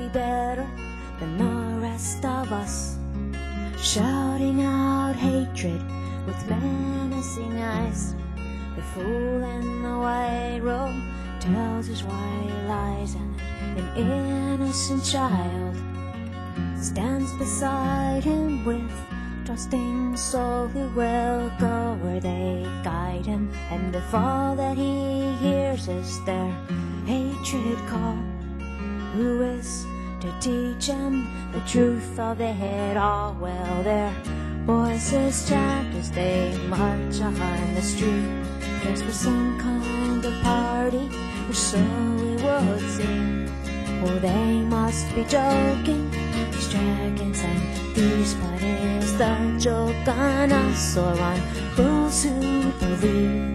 be better than the rest of us, shouting out hatred with menacing eyes. The fool in the white robe tells his white lies, and an innocent child stands beside him with trusting soul who will go where they guide him. And if all that he hears is their hatred call, who is to teach him the truth of it all? Well, their voices chant as they march on the street, dressed for some kind of party, or so it would seem. Oh, they must be joking, these dragons and thieves, but is the joke on us or on those who believe?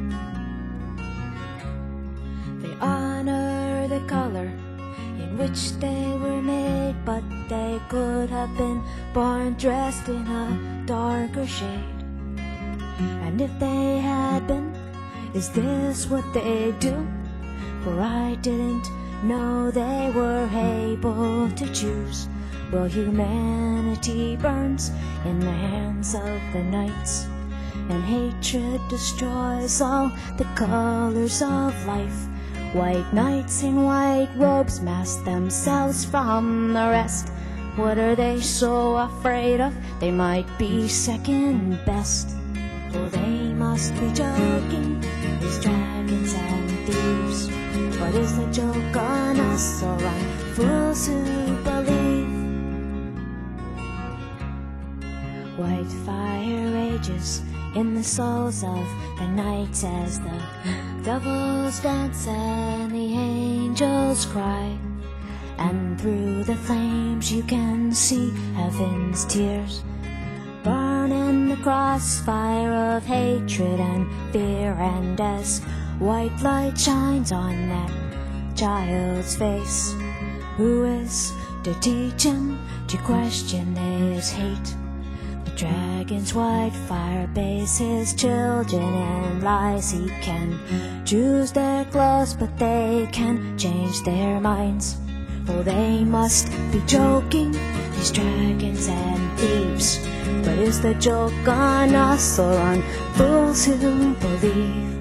They honor the color in which they were made, but they could have been born dressed in a darker shade. And if they had been, is this what they do? For I didn't know they were able to choose. Well, humanity burns in the hands of the knights, and hatred destroys all the colors of life. White knights in white robes mask themselves from the rest. What are they so afraid of? They might be second best. Oh, they must be joking, these dragons and thieves. What is the joke on us or on fools who believe? White fire rages in the souls of the knights as the devils dance and the angels cry. And through the flames you can see heaven's tears burn in the crossfire of hatred and fear. And as white light shines on that child's face, who is to teach him to question his hate? The dragon's white fire bathes his children in lies. He can choose their clothes, but they can change their minds. For they must be joking, these dragons and thieves. But is the joke on us or on fools who believe?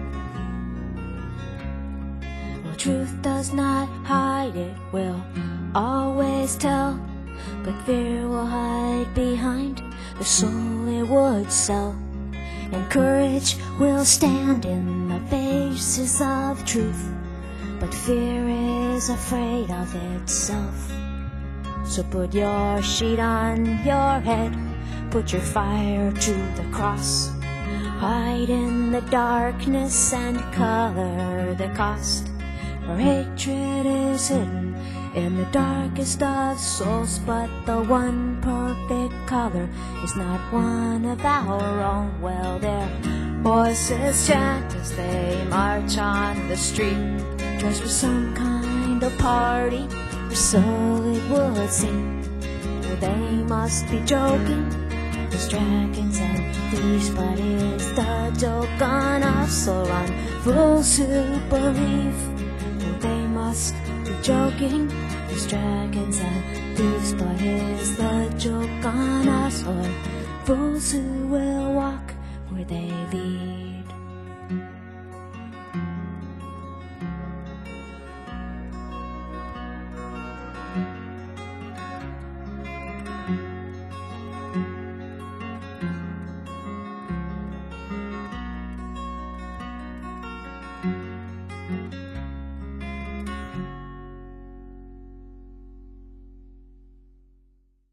Well, truth does not hide, it will always tell, but fear will hide behind the soul it would sell. And courage will stand in the faces of truth, but fear is afraid of itself. So put your sheet on your head, put your fire to the cross, hide in the darkness and color the cost. For hatred is hidden in the darkest of souls, but the one perfect color is not one of our own. Well, their voices chant as they march on the street, dressed for some kind of party, or so it would seem. Well, they must be joking, these dragons and thieves, but is the joke on us or on fools who believe? Well, they must be joking, these dragons and thieves, but is the joke on us or fools who will walk where they lead?